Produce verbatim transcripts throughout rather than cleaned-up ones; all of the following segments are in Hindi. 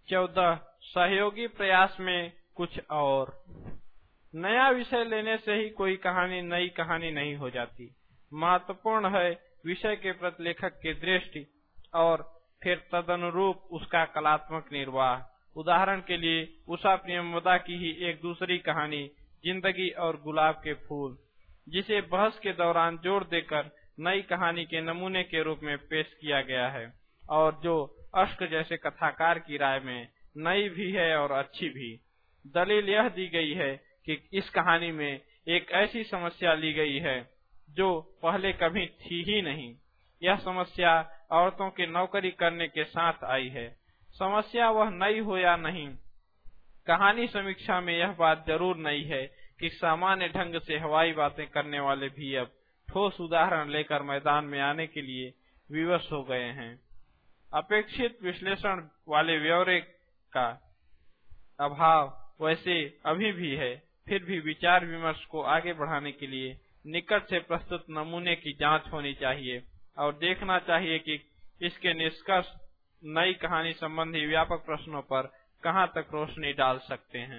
चौदह सहयोगी प्रयास में कुछ और। नया विषय लेने से ही कोई कहानी नई कहानी नहीं हो जाती। महत्वपूर्ण है विषय के प्रति लेखक की दृष्टि और फिर तदनुरूप उसका कलात्मक निर्वाह। उदाहरण के लिए उषा प्रेमवदा की ही एक दूसरी कहानी जिंदगी और गुलाब के फूल, जिसे बहस के दौरान जोर देकर नई कहानी के नमूने के रूप में पेश किया गया है और जो अश्क जैसे कथाकार की राय में नई भी है और अच्छी भी। दलील यह दी गई है कि इस कहानी में एक ऐसी समस्या ली गई है जो पहले कभी थी ही नहीं। यह समस्या औरतों के नौकरी करने के साथ आई है। समस्या वह नई हो या नहीं, कहानी समीक्षा में यह बात जरूर नई है कि सामान्य ढंग से हवाई बातें करने वाले भी अब ठोस उदाहरण लेकर मैदान में आने के लिए विवश हो गए हैं। अपेक्षित विश्लेषण वाले ब्यौरे का अभाव वैसे अभी भी है, फिर भी विचार विमर्श को आगे बढ़ाने के लिए निकट से प्रस्तुत नमूने की जांच होनी चाहिए और देखना चाहिए कि इसके निष्कर्ष नई कहानी संबंधी व्यापक प्रश्नों पर कहां तक रोशनी डाल सकते हैं।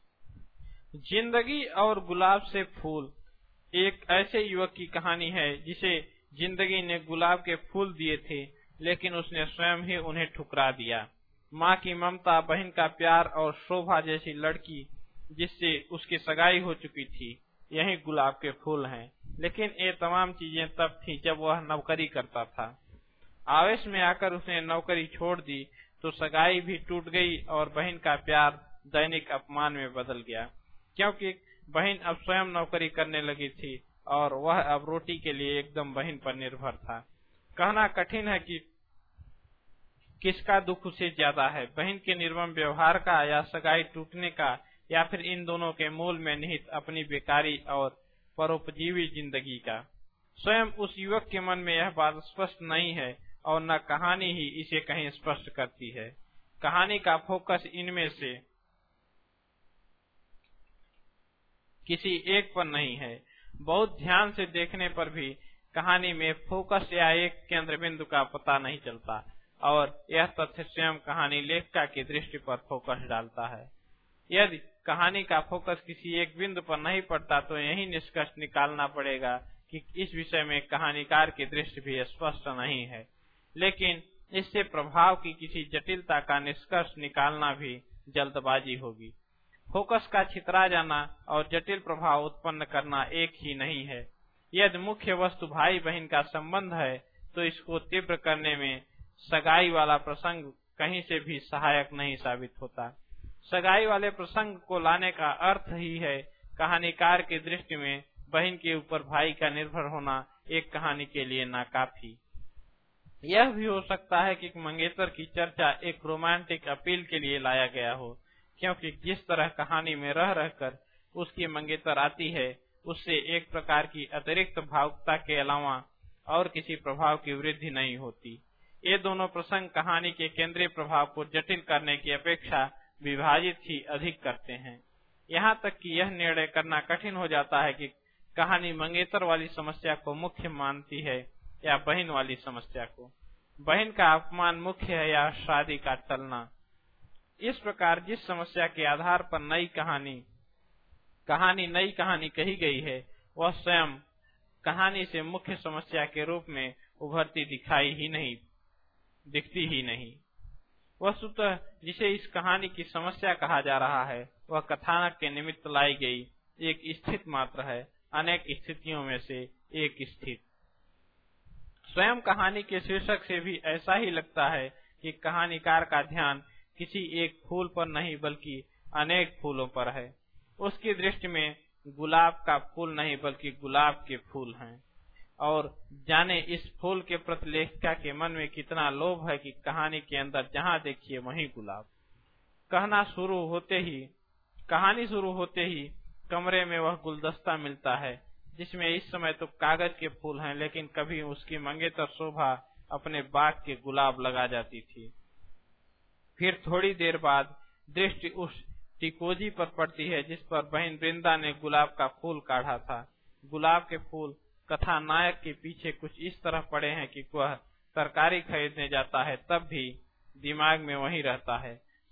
जिंदगी और गुलाब से फूल एक ऐसे युवक की कहानी है जिसे जिंदगी ने गुलाब के फूल दिए थे, लेकिन उसने स्वयं ही उन्हें ठुकरा दिया। माँ की ममता, बहन का प्यार और शोभा जैसी लड़की जिससे उसकी सगाई हो चुकी थी, यही गुलाब के फूल हैं। लेकिन ये तमाम चीजें तब थी जब वह नौकरी करता था। आवेश में आकर उसने नौकरी छोड़ दी तो सगाई भी टूट गई और बहन का प्यार दैनिक अपमान में बदल गया, क्योंकि बहन अब स्वयं नौकरी करने लगी थी और वह अब रोटी के लिए एकदम बहन पर निर्भर था। कहना कठिन है कि किसका दुख उसे ज्यादा है, बहन के निर्मम व्यवहार का या सगाई टूटने का, या फिर इन दोनों के मूल में निहित अपनी बेकारी और परोपजीवी जिंदगी का। स्वयं उस युवक के मन में यह बात स्पष्ट नहीं है और न कहानी ही इसे कहीं स्पष्ट करती है। कहानी का फोकस इनमें से किसी एक पर नहीं है। बहुत ध्यान से देखने पर भी कहानी में फोकस या एक केंद्र बिंदु का पता नहीं चलता और यह तथ्य स्वयं कहानी लेखिका की दृष्टि पर फोकस डालता है। यदि कहानी का फोकस किसी एक बिंदु पर नहीं पड़ता तो यही निष्कर्ष निकालना पड़ेगा कि इस विषय में कहानीकार की दृष्टि भी स्पष्ट नहीं है, लेकिन इससे प्रभाव की किसी जटिलता का निष्कर्ष निकालना भी जल्दबाजी होगी। फोकस का छितरा जाना और जटिल प्रभाव उत्पन्न करना एक ही नहीं है। यदि मुख्य वस्तु भाई बहन का संबंध है तो इसको तीव्र करने में सगाई वाला प्रसंग कहीं से भी सहायक नहीं साबित होता। सगाई वाले प्रसंग को लाने का अर्थ ही है कहानीकार की दृष्टि में बहन के ऊपर भाई का निर्भर होना एक कहानी के लिए नाकाफी। यह भी हो सकता है कि मंगेतर की चर्चा एक रोमांटिक अपील के लिए लाया गया हो, क्योंकि जिस तरह कहानी में रह रहकर उसकी मंगेतर आती है उससे एक प्रकार की अतिरिक्त भावुकता के अलावा और किसी प्रभाव की वृद्धि नहीं होती। ये दोनों प्रसंग कहानी के केंद्रीय प्रभाव को जटिल करने की अपेक्षा विभाजित ही अधिक करते हैं। यहाँ तक कि यह निर्णय करना कठिन हो जाता है कि कहानी मंगेतर वाली समस्या को मुख्य मानती है या बहन वाली समस्या को। बहन का अपमान मुख्य है या शादी का टलना। इस प्रकार जिस समस्या के आधार पर नई कहानी कहानी नई कहानी कही गई है वह स्वयं कहानी से मुख्य समस्या के रूप में उभरती दिखाई ही नहीं दिखती ही नहीं। वस्तुतः जिसे इस कहानी की समस्या कहा जा रहा है वह कथानक के निमित्त लाई गई एक स्थिति मात्र है, अनेक स्थितियों में से एक स्थिति। स्वयं कहानी के शीर्षक से भी ऐसा ही लगता है कि कहानीकार का ध्यान किसी एक फूल पर नहीं बल्कि अनेक फूलों पर है। उसकी दृष्टि में गुलाब का फूल नहीं बल्कि गुलाब के फूल हैं और जाने इस फूल के प्रति लेखिका के मन में कितना लोभ है कि कहानी के अंदर जहां देखिए वहीं गुलाब। कहना शुरू होते ही कहानी शुरू होते ही कमरे में वह गुलदस्ता मिलता है जिसमें इस समय तो कागज के फूल हैं, लेकिन कभी उसकी मंगेतर शोभा अपने बाग के गुलाब लगा जाती थी। फिर थोड़ी देर बाद दृष्टि उस टिकोजी पर पड़ती है जिस पर बहन वृंदा ने गुलाब का फूल काढ़ा था। गुलाब के फूल कथा नायक के पीछे कुछ इस तरह पड़े हैं कि वह तरकारी खरीदने जाता है तब भी दिमाग में वही रहता है।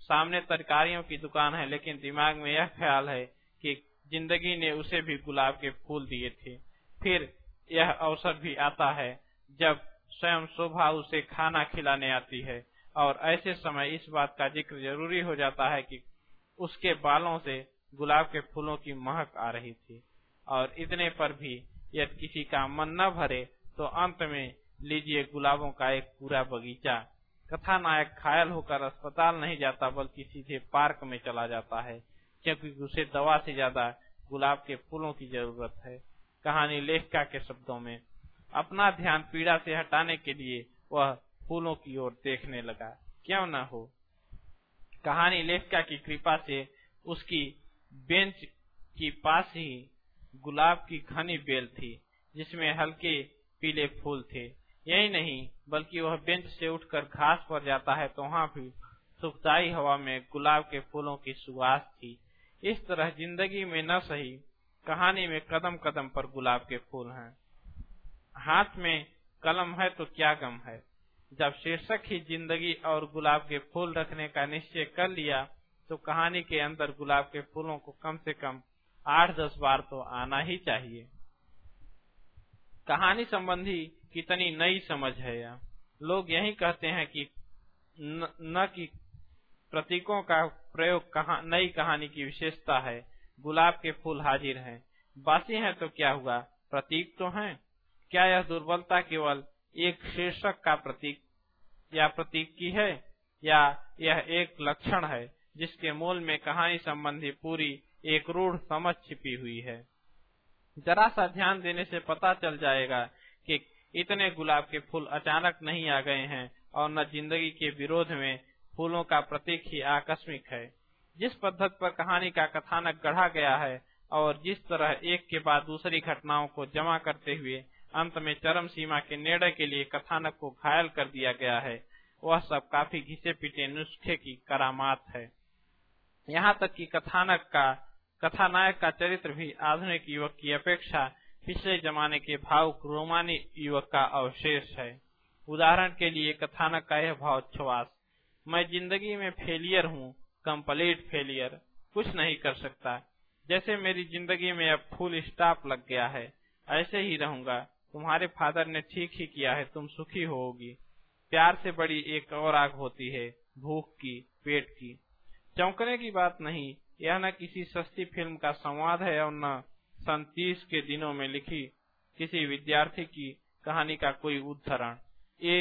सामने तरकारियों की दुकान है, लेकिन दिमाग में यह ख्याल है कि जिंदगी ने उसे भी गुलाब के फूल दिए थे। फिर यह अवसर भी आता है जब स्वयं शोभा उसे खाना खिलाने आती है, और ऐसे समय इस बात का जिक्र जरूरी हो जाता है कि उसके बालों से गुलाब के फूलों की महक आ रही थी। और इतने पर भी यदि किसी का मन न भरे तो अंत में लीजिए गुलाबों का एक पूरा बगीचा। कथानायक घायल होकर अस्पताल नहीं जाता, बल्कि सीधे पार्क में चला जाता है, क्योंकि उसे दवा से ज्यादा गुलाब के फूलों की जरूरत है। कहानी लेखिका के शब्दों में, अपना ध्यान पीड़ा से हटाने के लिए वह फूलों की ओर देखने लगा। क्यों न हो, कहानी लेखिका की कृपा से उसकी बेंच की पास ही गुलाब की घनी बेल थी, जिसमें हल्के पीले फूल थे। यही नहीं, बल्कि वह बेंच से उठकर घास पर जाता है तो वहाँ भी सुखदायी हवा में गुलाब के फूलों की सुवास थी। इस तरह जिंदगी में न सही, कहानी में कदम कदम पर गुलाब के फूल हैं। हाथ में कलम है तो क्या गम है। जब शीर्षक ही जिंदगी और गुलाब के फूल रखने का निश्चय कर लिया, तो कहानी के अंदर गुलाब के फूलों को कम से कम आठ दस बार तो आना ही चाहिए। कहानी संबंधी कितनी नई समझ है यह। लोग यही कहते हैं कि न, न कि प्रतीकों का प्रयोग कहा, नई कहानी की विशेषता है। गुलाब के फूल हाजिर हैं, बासी हैं तो क्या हुआ, प्रतीक तो हैं। क्या यह दुर्बलता केवल एक शीर्षक का प्रतीक या प्रतीक की है, या यह एक लक्षण है जिसके मूल में कहानी संबंधी पूरी एक रूढ़ समझ छिपी हुई है। जरा सा ध्यान देने से पता चल जाएगा कि इतने गुलाब के फूल अचानक नहीं आ गए हैं, और न जिंदगी के विरोध में फूलों का प्रतीक ही आकस्मिक है। जिस पद्धति पर कहानी का कथानक गढ़ा गया है, और जिस तरह एक के बाद दूसरी घटनाओं को जमा करते हुए अंत में चरम सीमा के निर्णय के लिए कथानक को घायल कर दिया गया है, वह सब काफी घिसे पिटे नुस्खे की करामात है। यहाँ तक कि कथानक का कथानायक का चरित्र भी आधुनिक युवक की अपेक्षा पिछले जमाने के भावुक रोमानी युवक का अवशेष है। उदाहरण के लिए कथानक का यह भावोच्छ्वास, मैं जिंदगी में फेलियर हूँ, कंप्लीट फेलियर, कुछ नहीं कर सकता। जैसे मेरी जिंदगी में अब फुल स्टॉप लग गया है, ऐसे ही रहूंगा। तुम्हारे फादर ने ठीक ही किया है, तुम सुखी होगी। प्यार से बड़ी एक और आग होती है, भूख की, पेट की। चौंकने की बात नहीं, यह न किसी सस्ती फिल्म का संवाद है और न सन तीस के दिनों में लिखी किसी विद्यार्थी की कहानी का कोई उद्धरण। ये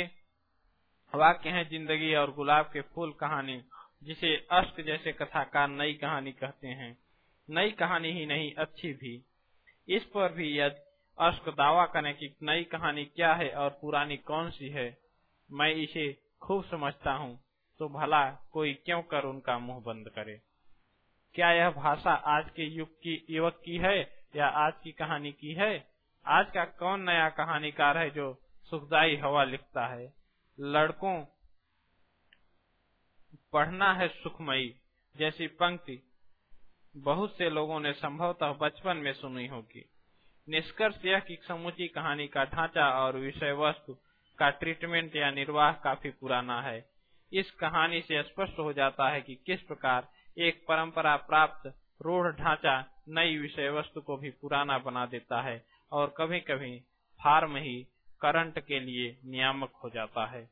वाक्य है जिंदगी और गुलाब के फूल कहानी, जिसे अष्ट जैसे कथाकार नई कहानी कहते हैं। नई कहानी ही नहीं, अच्छी भी। इस पर भी यदि अष्ट दावा करें कि नई कहानी क्या है और पुरानी कौन सी है, मैं इसे खूब समझता हूँ, तो भला कोई क्यों कर उनका मुंह बंद करे। क्या यह भाषा आज के युग की युवक की है या आज की कहानी की है? आज का कौन नया कहानीकार है जो सुखदायी हवा लिखता है? लड़कों, पढ़ना है सुखमयी जैसी पंक्ति बहुत से लोगों ने संभवतः बचपन में सुनी होगी। निष्कर्ष यह कि समूची कहानी का ढांचा और विषय वस्तु का ट्रीटमेंट या निर्वाह काफी पुराना है। इस कहानी से स्पष्ट हो जाता है कि किस प्रकार एक परंपरा प्राप्त रूढ़ ढांचा नई विषय वस्तु को भी पुराना बना देता है, और कभी कभी फार्म ही करंट के लिए नियामक हो जाता है।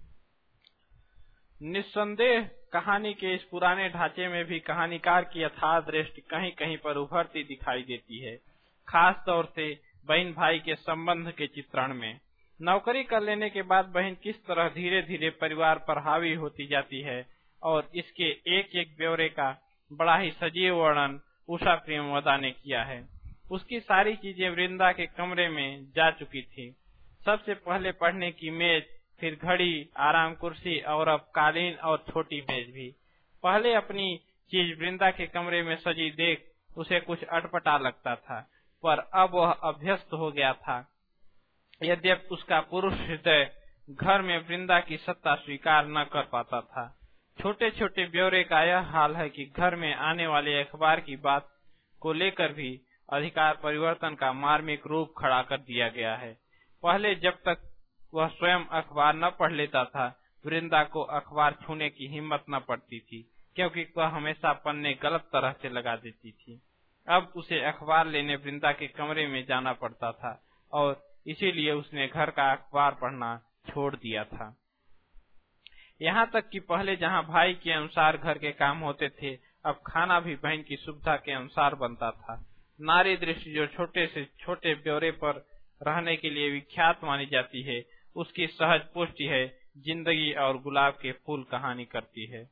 निस्संदेह कहानी के इस पुराने ढांचे में भी कहानीकार की यथार्थ दृष्टि कहीं कहीं पर उभरती दिखाई देती है, खास तौर से बहन भाई के संबंध के चित्रण में। नौकरी कर लेने के बाद बहन किस तरह धीरे धीरे परिवार पर हावी होती जाती है, और इसके एक एक ब्यौरे का बड़ा ही सजीव वर्णन उषा प्रेमवदा ने किया है। उसकी सारी चीजें वृंदा के कमरे में जा चुकी थी। सबसे पहले पढ़ने की मेज, फिर घड़ी, आराम कुर्सी, और अब कालीन और छोटी मेज भी। पहले अपनी चीज वृंदा के कमरे में सजी देख उसे कुछ अटपटा लगता था, पर अब वह अभ्यस्त हो गया था। यद्यपि उसका पुरुष हृदय घर में वृंदा की सत्ता स्वीकार न कर पाता था। छोटे छोटे ब्यौरे का यह हाल है कि घर में आने वाले अखबार की बात को लेकर भी अधिकार परिवर्तन का मार्मिक रूप खड़ा कर दिया गया है। पहले जब तक वह स्वयं अखबार न पढ़ लेता था, वृंदा को अखबार छूने की हिम्मत न पड़ती थी, क्योंकि वह हमेशा पन्ने गलत तरह से लगा देती थी। अब उसे अखबार लेने वृंदा के कमरे में जाना पड़ता था और इसीलिए उसने घर का अखबार पढ़ना छोड़ दिया था। यहाँ तक कि पहले जहाँ भाई के अनुसार घर के काम होते थे, अब खाना भी बहन की सुविधा के अनुसार बनता था। नारी दृष्टि जो छोटे से छोटे ब्यौरे पर रहने के लिए विख्यात मानी जाती है, उसकी सहज पुष्टि है जिंदगी और गुलाब के फूल कहानी करती है।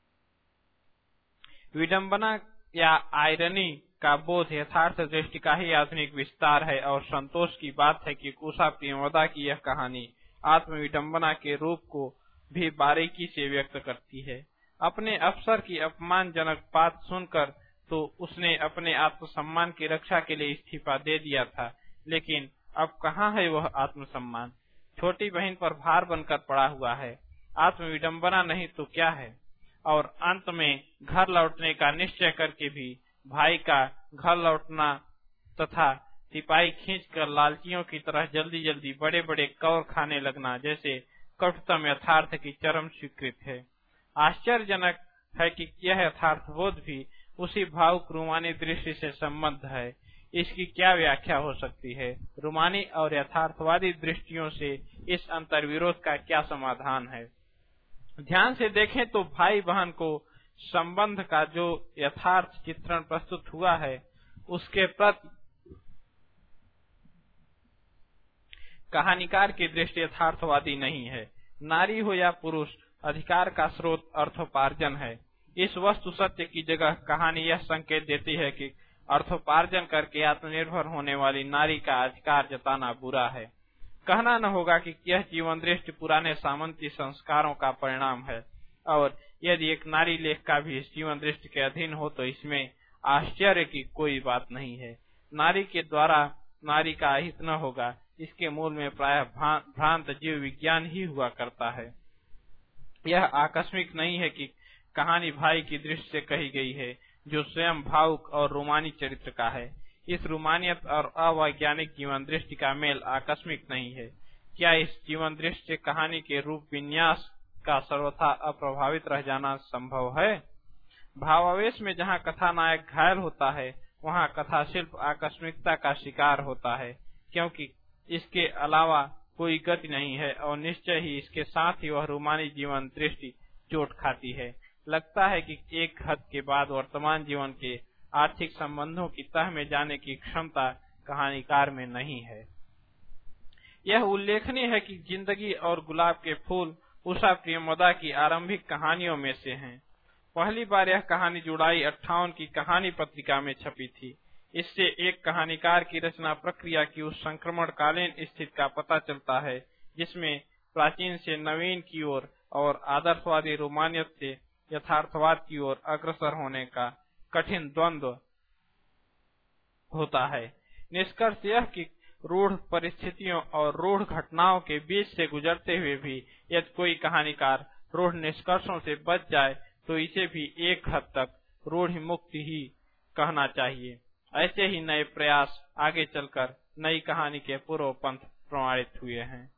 विडंबना या आयरनी का बोध यथार्थ दृष्टि का ही आधुनिक विस्तार है और संतोष की बात है कि उषा प्रेमवदा की यह कहानी आत्मविडंबना के रूप को भी बारीकी से व्यक्त करती है। अपने अफसर की अपमानजनक बात सुनकर तो उसने अपने आत्मसम्मान की रक्षा के लिए इस्तीफा दे दिया था, लेकिन अब कहाँ है वह आत्मसम्मान? छोटी बहन पर भार बनकर पड़ा हुआ है। आत्मविडंबना नहीं तो क्या है? और अंत में घर लौटने का निश्चय करके भी भाई का घर लौटना तथा सिपाही खींचकर लालचियों की तरह जल्दी जल्दी बड़े बड़े कौर खाने लगना जैसे कठोरतम यथार्थ की चरम स्वीकृत है। आश्चर्यजनक है कि यह यथार्थबोध भी उसी भावुक रूमानी दृष्टि से संबद्ध है। इसकी क्या व्याख्या हो सकती है? रूमानी और यथार्थवादी दृष्टियों से इस अंतर्विरोध का क्या समाधान है? ध्यान से देखें तो भाई बहन को संबंध का जो यथार्थ चित्रण प्रस्तुत हुआ है, उसके प्रति कहानीकार की दृष्टि यथार्थवादी नहीं है। नारी हो या पुरुष, अधिकार का स्रोत अर्थोपार्जन है। इस वस्तु सत्य की जगह कहानी यह संकेत देती है कि अर्थोपार्जन करके आत्मनिर्भर होने वाली नारी का अधिकार जताना बुरा है। कहना न होगा कि यह जीवन दृष्टि पुराने सामंती संस्कारों का परिणाम है, और यदि एक नारी लेख का भी इस जीवन दृष्टि के अधीन हो तो इसमें आश्चर्य की कोई बात नहीं है। नारी के द्वारा नारी का अहित न होगा, इसके मूल में प्रायः भ्रांत जीव विज्ञान ही हुआ करता है। यह आकस्मिक नहीं है कि कहानी भाई की दृष्टि से कही गई है, जो स्वयं भावुक और रोमानी चरित्र का है। इस रोमानियत और अवैज्ञानिक जीवन दृष्टि का मेल आकस्मिक नहीं है। क्या इस जीवन दृष्टि से कहानी के रूप विन्यास का सर्वथा अप्रभावित रह जाना संभव है? भावावेश में जहाँ कथानायक घायल होता है, वहाँ कथा शिल्प आकस्मिकता का शिकार होता है, क्योंकि इसके अलावा कोई गति नहीं है और निश्चय ही इसके साथ ही वह रोमानी जीवन दृष्टि चोट खाती है। लगता है कि एक हद के बाद वर्तमान जीवन के आर्थिक संबंधों की तह में जाने की क्षमता कहानीकार में नहीं है। यह उल्लेखनीय है कि जिंदगी और गुलाब के फूल उषा प्रेमवदा की आरंभिक कहानियों में से हैं। पहली बार यह कहानी जुड़ाई अट्ठावन की कहानी पत्रिका में छपी थी। इससे एक कहानीकार की रचना प्रक्रिया की उस संक्रमणकालीन स्थिति का पता चलता है, जिसमें प्राचीन से नवीन की ओर और आदर्शवादी रोमानियत से यथार्थवाद की ओर अग्रसर होने का कठिन द्वंद्व होता है। निष्कर्ष यह कि रूढ़ परिस्थितियों और रूढ़ घटनाओं के बीच से गुजरते हुए भी यदि कोई कहानीकार रूढ़ निष्कर्षों से बच जाए तो इसे भी एक हद तक रूढ़ मुक्ति ही कहना चाहिए। ऐसे ही नए प्रयास आगे चलकर नई कहानी के पूर्व पंथ प्रमाणित हुए हैं।